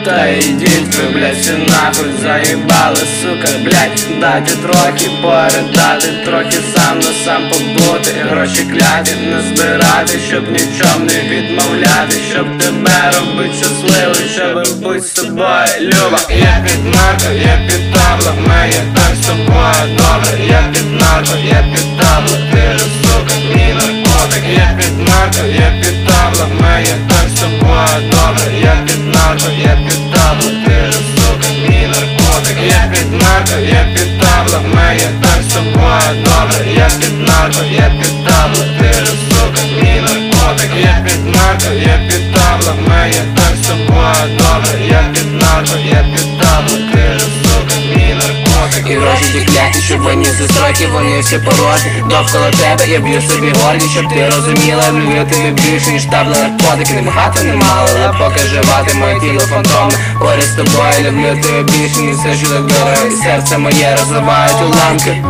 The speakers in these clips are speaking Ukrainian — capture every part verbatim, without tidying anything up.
Та ідіть ви, блядь, всі нахуй заїбали, сука, блядь. Дайте трохи передати, трохи сам на сам побути. Гроші кляті не збирати, щоб нічом не відмовляти, щоб тебе робить щасливим, щоб бути з тобою, люба. Я під нарко, я під табло, мені так з тобою добре. Я під нарко, я під табло, ти ж, сука, мій наркотик. Я під нарко, я під табло, мені так з тобою добре. Я під нарко, я під табло, ти ж, сука, мій наркотик. Я під нарко, я під табло, мені так з тобою добре. Я під нарко, я під табло, ти ж, сука, мій наркотик. Я під нарко, я під табло, мені так з тобою добре. Я під нарко, я під табло, ти ж, сука, мій наркотик. І гроші ті кляті, щоб вони застроки, вони всі порожні. Довкола тебе я б'ю собі горді, щоб ти розуміла, люблю тебе більше, ніж табла наркотики. Не багато, не мало, але поки живати моє тіло фантомне. Поряд з тобою люблю тебе більше, ніж все, що так дорого. І серце моє розривають уламки.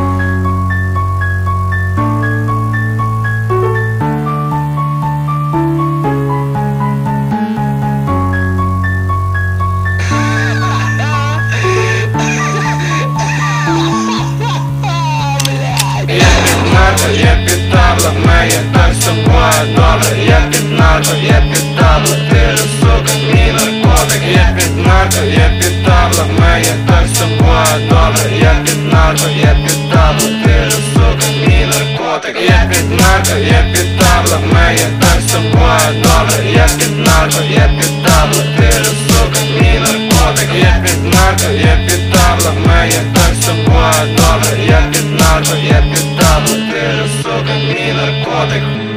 Я під табло, мені так з тобою добре. Я під нарко, я під табло, ти ж, сука, мій наркотик. Я під нарко, я під табло, мені так з тобою добре. Я під нарко, я під табло, ти ж, сука, мій наркотик. Я під нарко, я під табло, мені так з тобою добре. Я під нарко, я під табло, ти ж, сука, мій наркотик. Я під нарко, я під табло, мені так з тобою добре. Я під нарко, я під табло, ти ж, сука, мій наркотик.